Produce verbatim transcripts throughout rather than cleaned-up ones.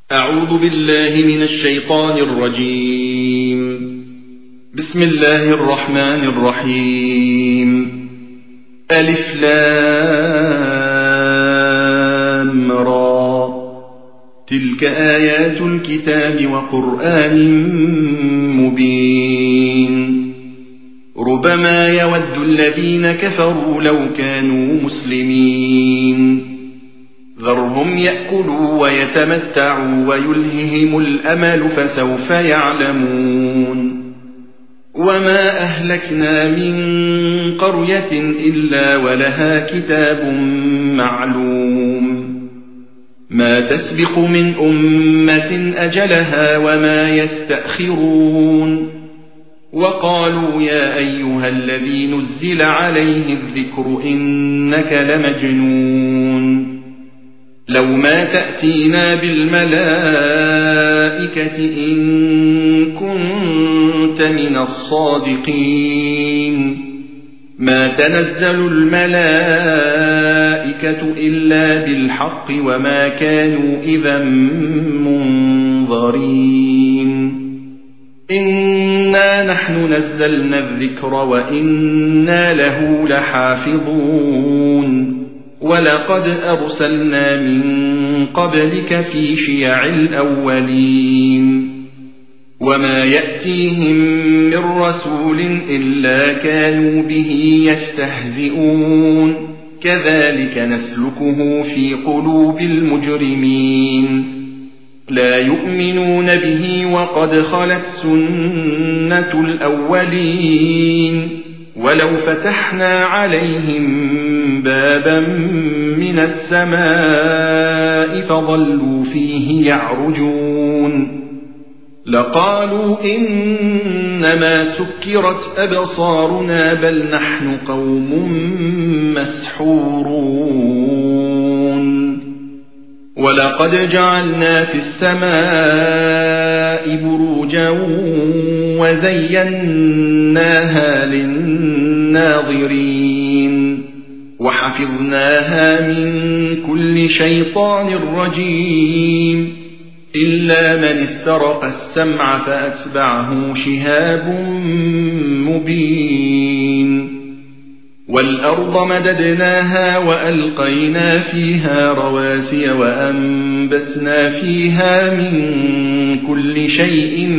أعوذ بالله من الشيطان الرجيم. بسم الله الرحمن الرحيم. ألف لام را، تلك آيات الكتاب وقرآن مبين. ربما يود الذين كفروا لو كانوا مسلمين. ذرهم يأكلوا ويتمتعوا ويلههم الأمل فسوف يعلمون. وما أهلكنا من قرية إلا ولها كتاب معلوم، ما تسبق من أمة أجلها وما يستأخرون. وقالوا يا أيها الذي نزل عليه الذكر إنك لمجنون، لو ما تأتينا بالملائكة إن كنت من الصادقين. ما تنزل الملائكة إلا بالحق وما كانوا إذا منظرين. إنا نحن نزلنا الذكر وإنا له لحافظون. ولقد أرسلنا من قبلك في شيع الأولين. وما يأتيهم من رسول إلا كانوا به يستهزئون. كذلك نسلكه في قلوب المجرمين. لا يؤمنون به وقد خلت سنة الأولين. ولو فتحنا عليهم بابا من السماء فظلوا فيه يعرجون لقالوا إنما سكرت أبصارنا بل نحن قوم مسحورون. ولقد جعلنا في السماء بروجا وزيناها للناظرين وحفظناها من كل شيطان رجيم إلا من استرق السمع فأتبعه شهاب مبين. والأرض مددناها وألقينا فيها رواسي وأنبتنا فيها من كل شيء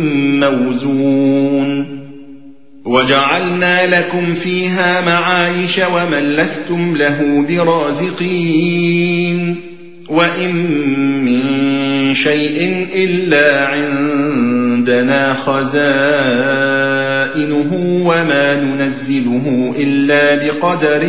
موزون. وجعلنا لكم فيها معايش ومن لستم له برازقين. وإن من شيء إلا عندنا خزائنه وما ننزله إلا بقدر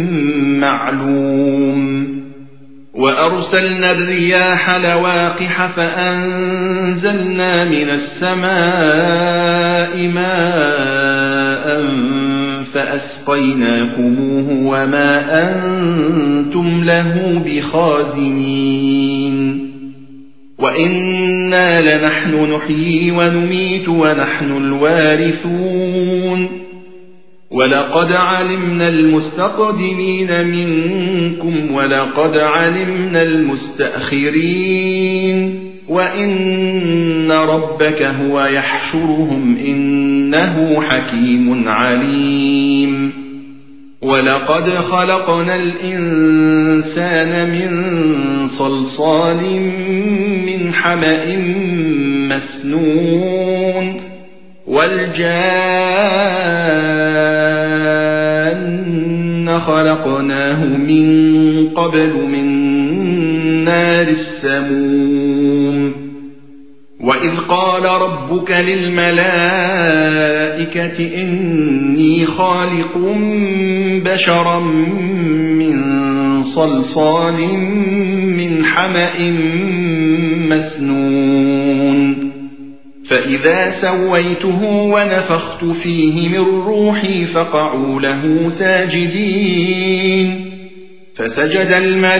معلوم. وأرسلنا الرياح لواقح فأنزلنا من السماء ماء فأسقيناكموه وما أنتم له بخازنين. وإنا لنحن نحيي ونميت ونحن الوارثون. ولقد علمنا المستقدمين منكم ولقد علمنا المستأخرين. وإن ربك هو يحشرهم إنه حكيم عليم. ولقد خلقنا الإنسان من صلصال من حمأ مسنون. والجان خلقناه من قبل من نار السموم. وإذ قال ربك للملائكة إني خالق بشرا من صلصال من حمأ مسنون. فإذا سويته ونفخت فيه من روحي فقعوا له ساجدين. فسجد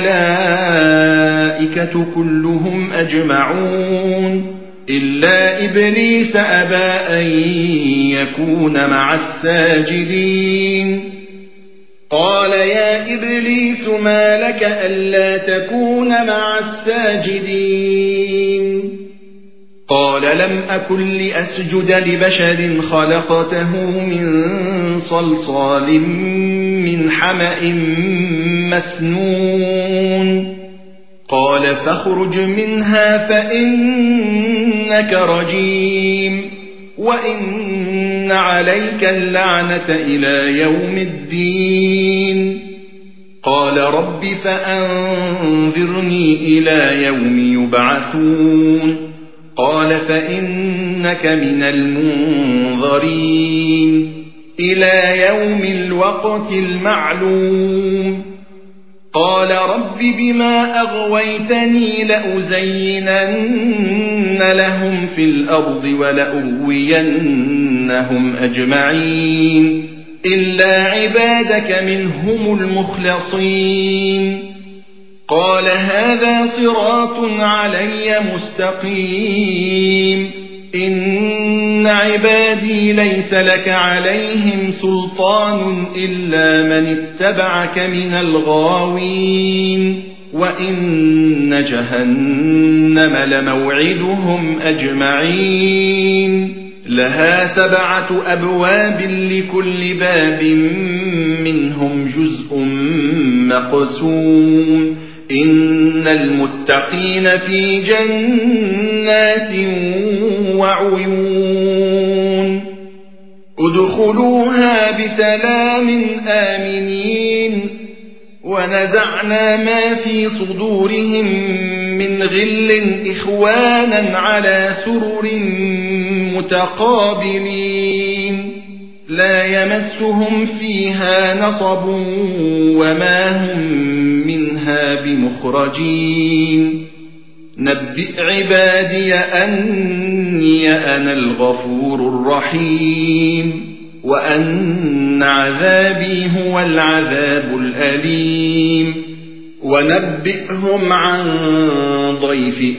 الملائكة كلهم أجمعون إلا إبليس أبى أن يكون مع الساجدين. قال يا إبليس ما لك ألا تكون مع الساجدين لم أكن لأسجد لبشر خلقته من صلصال من حمأ مسنون قال فاخرج منها فإنك رجيم وإن عليك اللعنة إلى يوم الدين قال رب فأنظرني إلى يوم يبعثون قال فإنك من المنظرين إلى يوم الوقت المعلوم قال رب بما أغويتني لأزينن لهم في الأرض ولأغوينهم أجمعين إلا عبادك منهم المخلصين قال هذا صراط علي مستقيم إن عبادي ليس لك عليهم سلطان إلا من اتبعك من الغاوين وإن جهنم لموعدهم أجمعين لها سبعة أبواب لكل باب منهم جزء مقسوم إن المتقين في جنات وعيون ادخلوها بسلام آمنين ونزعنا ما في صدورهم من غل إخوانا على سرر متقابلين لا يمسهم فيها نصب وما هم منها بمخرجين نبئ عبادي أني أنا الغفور الرحيم وأن عذابي هو العذاب الأليم ونبئهم عن ضيف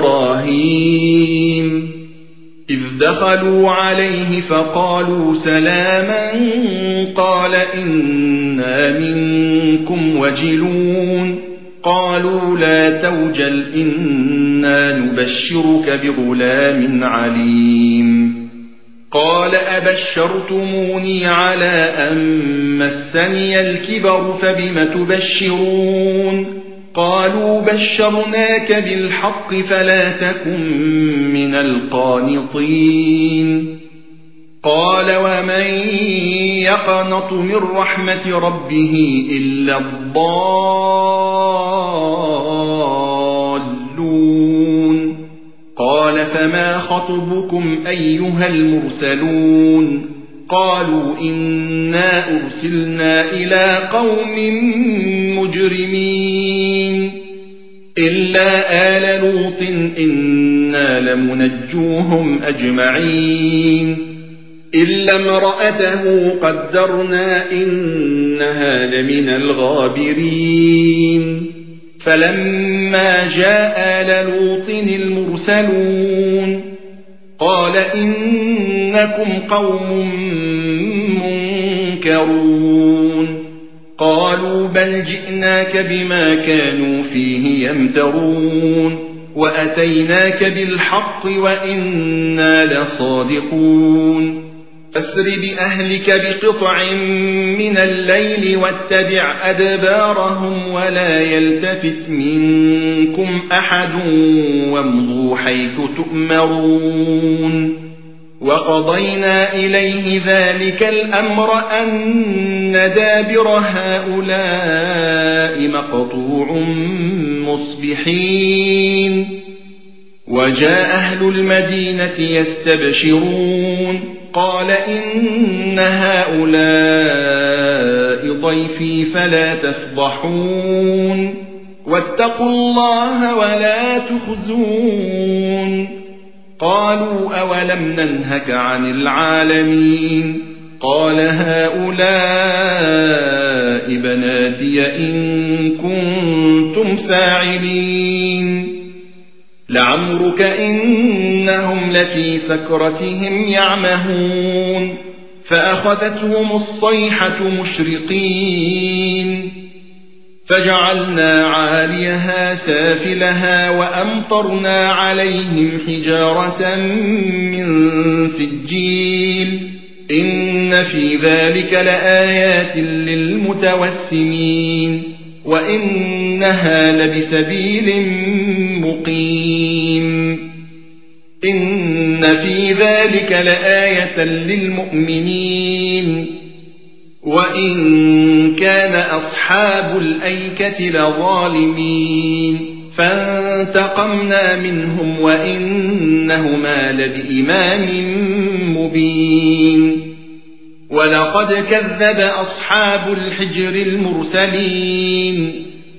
إبراهيم إذ دخلوا عليه فقالوا سلاما قال إنا منكم وجلون قالوا لا توجل إنا نبشرك بغلام عليم قال أبشرتموني على أن مسني الكبر فبم تبشرون قالوا بشرناك بالحق فلا تكن من القانطين قال ومن يقنط من رحمة ربه إلا الضالون قال فما خطبكم أيها المرسلون قالوا إنا أرسلنا إلى قوم مجرمين إلا آل لوط إنا لمنجوهم أجمعين إلا امرأته قدرنا إنها لمن الغابرين فلما جاء آل لوط المرسلون قال إنكم قوم منكرون قالوا بل جئناك بما كانوا فيه يمترون وأتيناك بالحق وإنا لصادقون فاسر بأهلك بقطع من الليل واتبع أدبارهم ولا يلتفت منكم أحد وامضوا حيث تؤمرون وقضينا إليه ذلك الأمر أن دابر هؤلاء مقطوع مصبحين وجاء أهل المدينة يستبشرون قال إن هؤلاء ضيفي فلا تفضحون واتقوا الله ولا تخزون قالوا أولم ننهك عن العالمين قال هؤلاء بناتي إن كنتم فاعلين لعمرك إنهم لفي سكرتهم يعمهون فأخذتهم الصيحة مشرقين فجعلنا عاليها سافلها وأمطرنا عليهم حجارة من سجيل إن في ذلك لآيات للمتوسمين وإنها لبسبيل مقيم إن في ذلك لآية للمؤمنين وإن كان أصحاب الأيكة لظالمين فانتقمنا منهم وإنهما لبإمام مبين ولقد كذب أصحاب الحجر المرسلين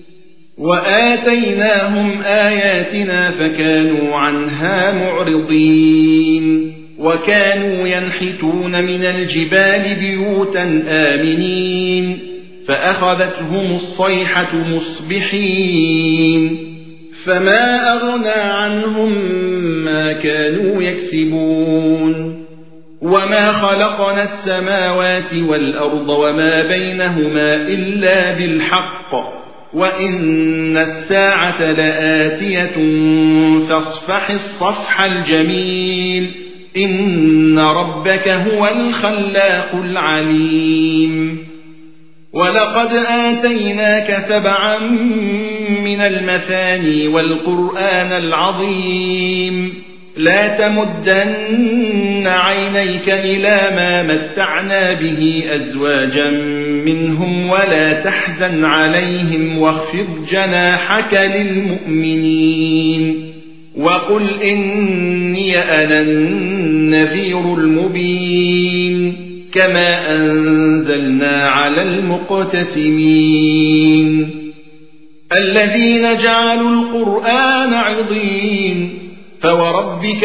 وآتيناهم آياتنا فكانوا عنها معرضين وكانوا ينحتون من الجبال بيوتا آمنين فأخذتهم الصيحة مصبحين فما أغنى عنهم ما كانوا يكسبون وما خلقنا السماوات والأرض وما بينهما إلا بالحق وإن الساعة لآتية فاصفح الصفح الجميل إن ربك هو الخلاق العليم ولقد آتيناك سبعا من المثاني والقرآن العظيم لا تمدن عينيك إلى ما متعنا به أزواجا منهم ولا تحزن عليهم واخفض جناحك للمؤمنين وقل إني أنا النذير المبين كما أنزلنا على المقتسمين الذين جعلوا القرآن عضين فوربك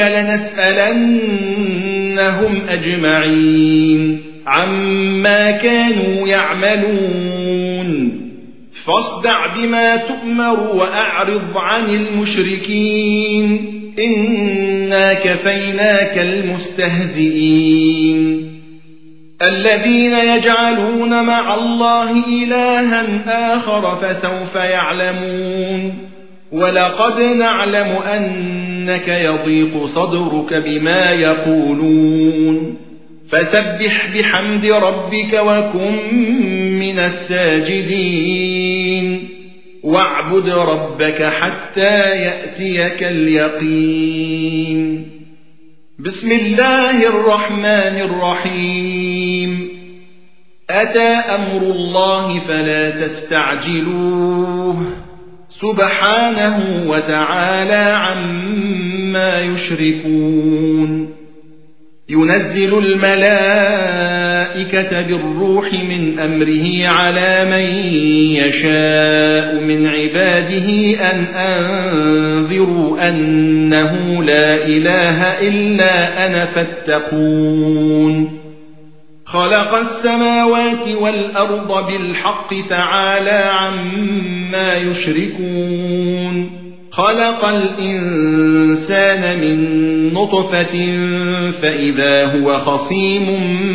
لنسألنهم أجمعين عما كانوا يعملون فاصدع بما تؤمر وأعرض عن المشركين إنا كفيناك المستهزئين الذين يجعلون مع الله إلها آخر فسوف يعلمون ولقد نعلم أنك يضيق صدرك بما يقولون فسبح بحمد ربك وكن من الساجدين واعبد ربك حتى يأتيك اليقين بسم الله الرحمن الرحيم أتى أمر الله فلا تستعجلوه سبحانه وتعالى عما يشركون ينزل الملائكة بالروح من أمره على من يشاء من عباده أن أنذروا أنه لا إله إلا أنا فاتقون خلق السماوات والأرض بالحق تعالى عما يشركون خلق الإنسان من نطفة فإذا هو خصيم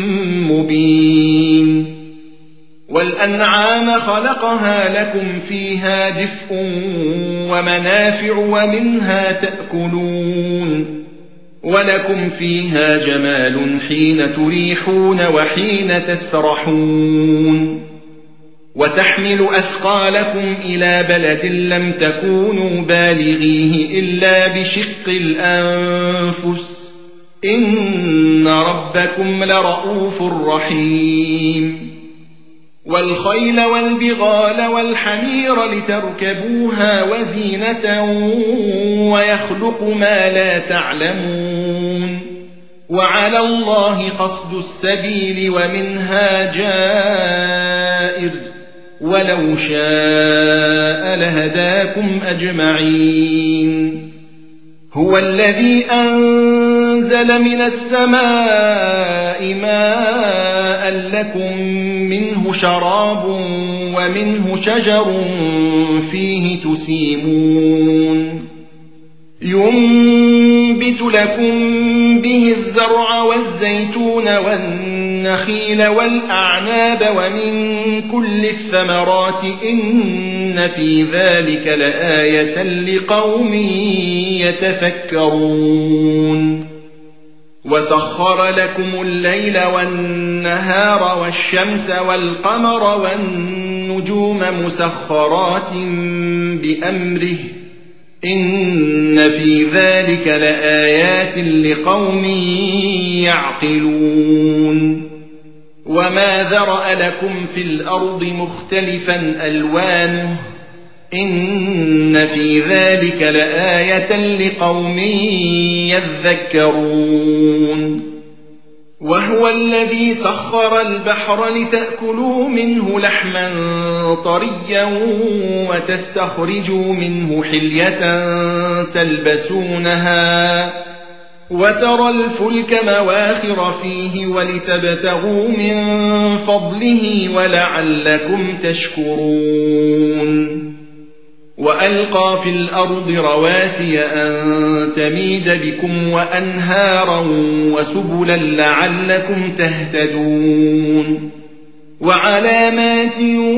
مبين والأنعام خلقها لكم فيها دفء ومنافع ومنها تأكلون ولكم فيها جمال حين تريحون وحين تسرحون وتحمل أثقالكم إلى بلد لم تكونوا بالغيه إلا بشق الأنفس إن ربكم لرؤوف رحيم والخيل والبغال والحمير لتركبوها وزينة ويخلق ما لا تعلمون وعلى الله قصد السبيل ومنها جائر ولو شاء لهداكم أجمعين هو الذي أنزل من السماء ماء لكم منه شراب ومنه شجر فيه تسيمون ينبت ينبت لكم به الزرع والزيتون والنخيل والأعناب ومن كل الثمرات إن في ذلك لآية لقوم يتفكرون وسخر لكم الليل والنهار والشمس والقمر والنجوم مسخرات بأمره إن في ذلك لآيات لقوم يعقلون وما ذرأ لكم في الأرض مختلفا ألوانه إن في ذلك لآية لقوم يذكرون وهو الذي سخر البحر لتأكلوا منه لحما طريا وتستخرجوا منه حلية تلبسونها وترى الفلك مواخر فيه ولتبتغوا من فضله ولعلكم تشكرون وألقى في الأرض رواسي أن تميد بكم وأنهارا وسبلا لعلكم تهتدون وعلامات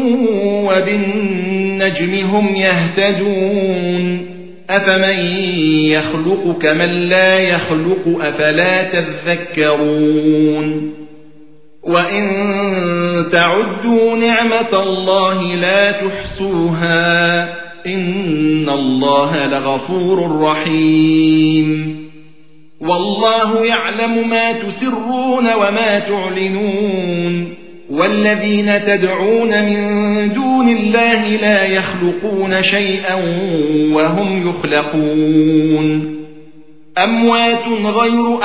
وبالنجم هم يهتدون أفمن يخلق كمن لا يخلق أفلا تذكرون وإن تعدوا نعمة الله لا تحصوها إن الله لغفور رحيم والله يعلم ما تسرون وما تعلنون والذين تدعون من دون الله لا يخلقون شيئا وهم يخلقون أموات غير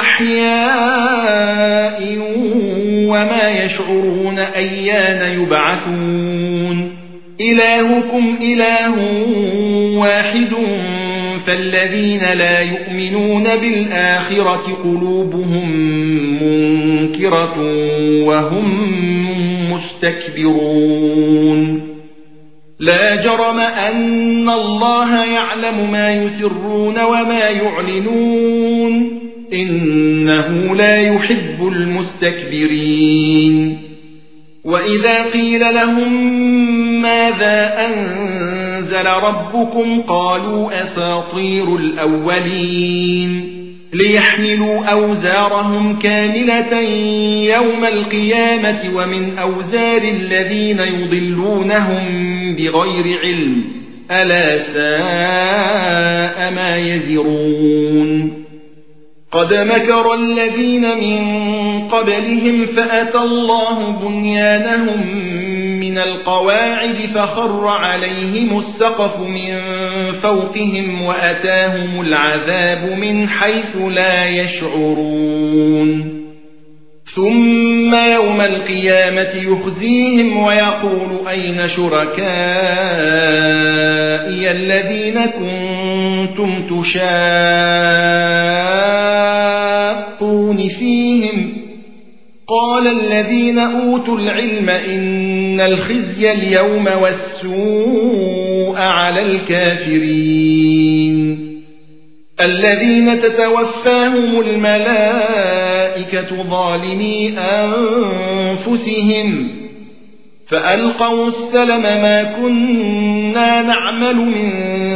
أحياء وما يشعرون أيان يبعثون إلهكم إله واحد فالذين لا يؤمنون بالآخرة قلوبهم منكرة وهم مستكبرون لا جرم أن الله يعلم ما يسرون وما يعلنون إنه لا يحب المستكبرين وإذا قيل لهم ماذا أنزل ربكم قالوا أساطير الأولين ليحملوا أوزارهم كاملة يوم القيامة ومن أوزار الذين يضلونهم بغير علم ألا ساء ما يزرون قد مكر الذين من قبلهم فأتى الله بنيانهم من القواعد فخر عليهم السقف من فوقهم وأتاهم العذاب من حيث لا يشعرون ثم يوم القيامة يخزيهم ويقول أين شركائي الذين كنتم تشاقون فيهم قال الذين أوتوا العلم إن الخزي اليوم والسوء على الكافرين الذين تتوفاهم الملائكة ظالمي أنفسهم فألقوا السلم ما كنا نعمل من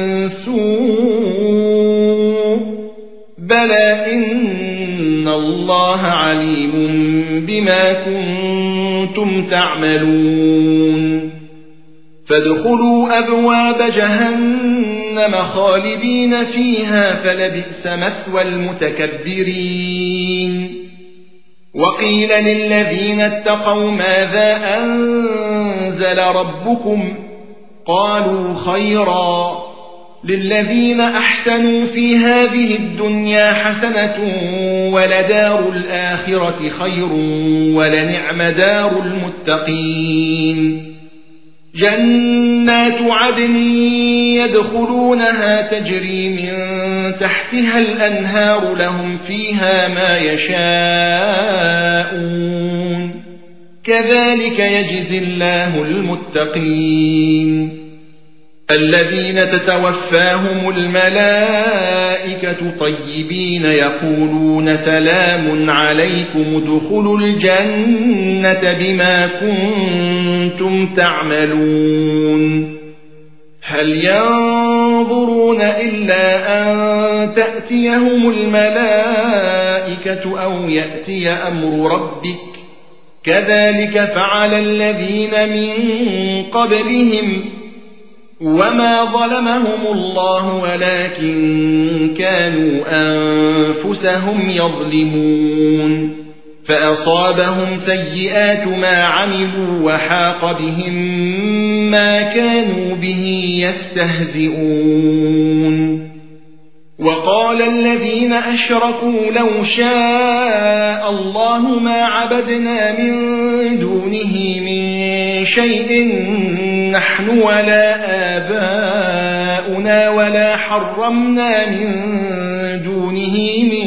سوء بلى إن الله عليم بما كنتم تعملون فادخلوا أبواب جهنم خالدين فيها فلبئس مثوى المتكبرين وقيل للذين اتقوا ماذا أنزل ربكم قالوا خيرا للذين أحسنوا في هذه الدنيا حسنة ولدار الآخرة خير ولنعم دار المتقين جنات عدن يدخلونها تجري من تحتها الأنهار لهم فيها ما يشاءون كذلك يجزي الله المتقين الذين تتوفاهم الملائكة طيبين يقولون سلام عليكم ادخلوا الجنة بما كنتم تعملون هل ينظرون إلا أن تأتيهم الملائكة أو يأتي أمر ربك كذلك فعل الذين من قبلهم وما ظلمهم الله ولكن كانوا أنفسهم يظلمون فأصابهم سيئات ما عملوا وحاق بهم ما كانوا به يستهزئون وقال الذين أشركوا لو شاء الله ما عبدنا من دونه من شيء نحن ولا آباؤنا ولا حرمنا من دونه من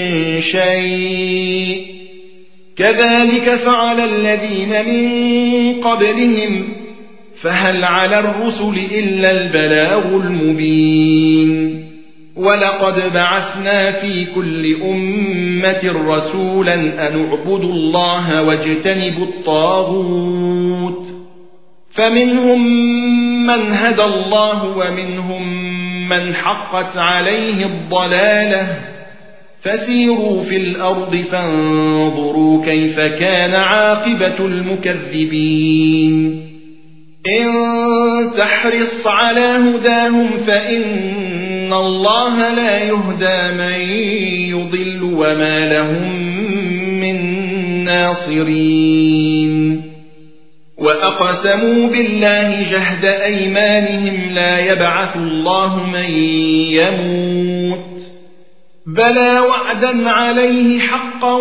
شيء كذلك فعل الذين من قبلهم فهل على الرسل إلا البلاغ المبين ولقد بعثنا في كل أمة رسولا أن اعبدوا الله واجتنبوا الطاغوت فمنهم من هدى الله ومنهم من حقت عليه الضلالة فسيروا في الأرض فانظروا كيف كان عاقبة المكذبين إن تحرص على هداهم فإن الله لا يهدى من يضل وما لهم من ناصرين وأقسموا بالله جهد أيمانهم لا يبعث الله من يموت بلى وعدا عليه حقا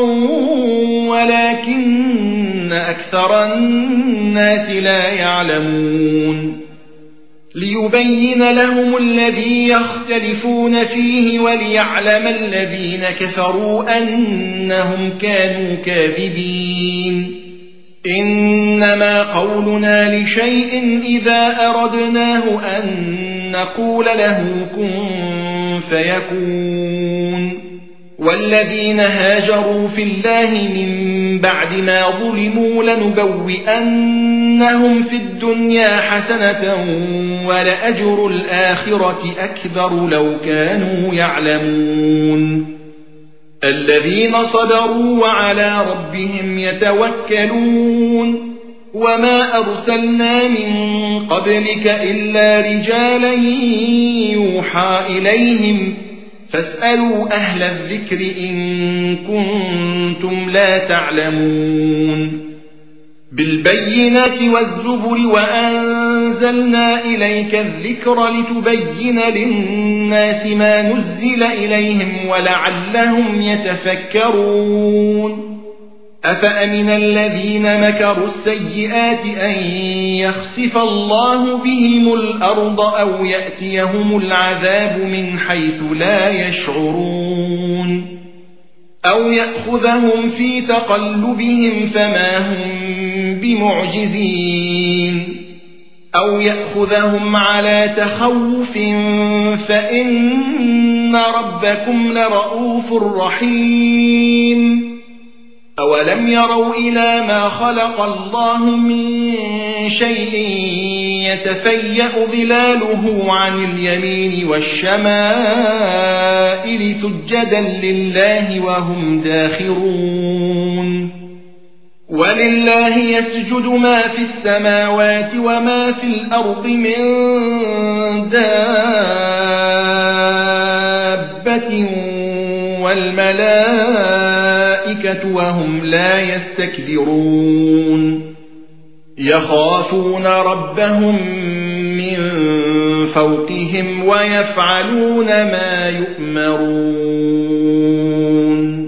ولكن أكثر الناس لا يعلمون ليبين لهم الذي يختلفون فيه وليعلم الذين كفروا أنهم كانوا كاذبين إنما قولنا لشيء إذا أردناه أن نقول له كن فيكون والذين هاجروا في الله من بعد ما ظلموا لنبوئنهم في الدنيا حسنة ولأجر الآخرة أكبر لو كانوا يعلمون الذين صبروا وعلى ربهم يتوكلون وما أرسلنا من قبلك إلا رجالا يوحى إليهم فاسألوا أهل الذكر إن كنتم لا تعلمون بالبينات والزبر وأنزلنا إليك الذكر لتبين للناس ما نزل إليهم ولعلهم يتفكرون أفأمن الذين مكروا السيئات أن يخسف الله بهم الأرض أو يأتيهم العذاب من حيث لا يشعرون أو يأخذهم في تقلبهم فما هم بمعجزين أو يأخذهم على تخوف فإن ربكم لرؤوف رحيم أولم يروا إلى ما خلق الله من شيء يتفيأ ظلاله عن اليمين والشمائل سجدا لله وهم داخرون ولله يسجد ما في السماوات وما في الأرض من دابة والملائكة وهم لا يستكبرون يخافون ربهم من فوقهم ويفعلون ما يؤمرون